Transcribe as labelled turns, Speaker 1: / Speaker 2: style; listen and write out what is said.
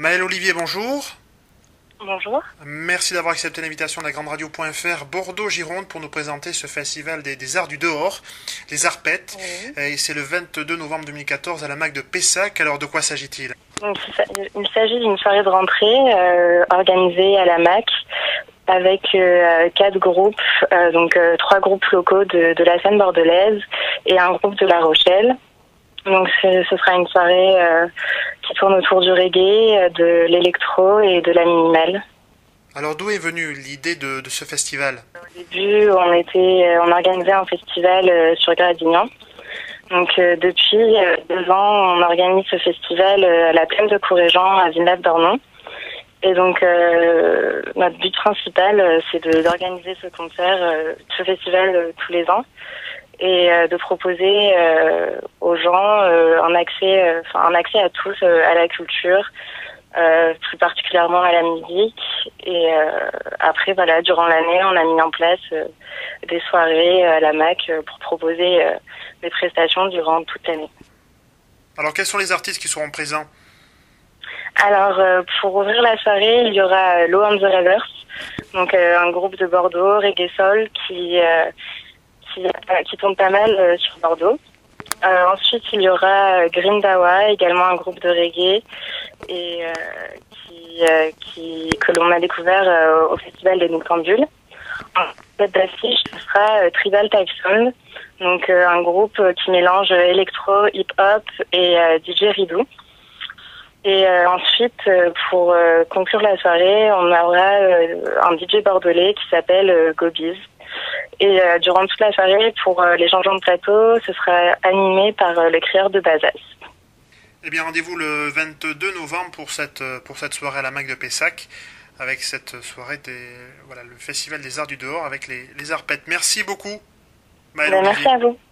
Speaker 1: Maëlle Olivier, bonjour.
Speaker 2: Bonjour.
Speaker 1: Merci d'avoir accepté l'invitation de la Grande Radio.fr Bordeaux-Gironde pour nous présenter ce festival des arts du dehors, les Arpettes.
Speaker 2: Oui.
Speaker 1: Et c'est le 22 novembre 2014 à la MAC de Pessac. Alors de quoi s'agit-il?
Speaker 2: Donc, il s'agit d'une soirée de rentrée organisée à la MAC avec 4 groupes, donc 3 groupes locaux de la scène bordelaise et un groupe de La Rochelle. Donc ce sera une soirée qui tourne autour du reggae, de l'électro et de la minimale.
Speaker 1: Alors d'où est venue l'idée de ce festival?
Speaker 2: Au début, on organisait un festival sur Gradignan. Donc depuis 2 ans, on organise ce festival à la plaine de Couréjean à Villeneuve-d'Ornon. Et donc notre but principal, c'est d'organiser ce concert, ce festival tous les ans, et de proposer aux gens un accès à tous à la culture, plus particulièrement à la musique. Et après, voilà, durant l'année, on a mis en place des soirées à la MAC pour proposer des prestations durant toute l'année.
Speaker 1: Alors quels sont les artistes qui seront présents?
Speaker 2: Alors, pour ouvrir la soirée, il y aura Low on the Reverse, donc un groupe de Bordeaux, reggae soul, qui tourne pas mal sur Bordeaux. Ensuite, il y aura Green Dawa, également un groupe de reggae, et que l'on a découvert au Festival des Noctambules. En tête d'affiche, ce sera Tribal Type Sound, donc un groupe qui mélange électro, hip-hop et DJ Ridou. Et ensuite, pour conclure la soirée, on aura un DJ bordelais qui s'appelle Gobiz. Et durant toute la soirée, pour les changements de plateau, ce sera animé par le crieur de Bazas.
Speaker 1: Eh bien, rendez-vous le 22 novembre pour cette soirée à la MAC de Pessac, avec cette soirée le Festival des Arts du dehors avec les Arpettes. Merci beaucoup, Maëlle Olivier.
Speaker 2: Merci à vous.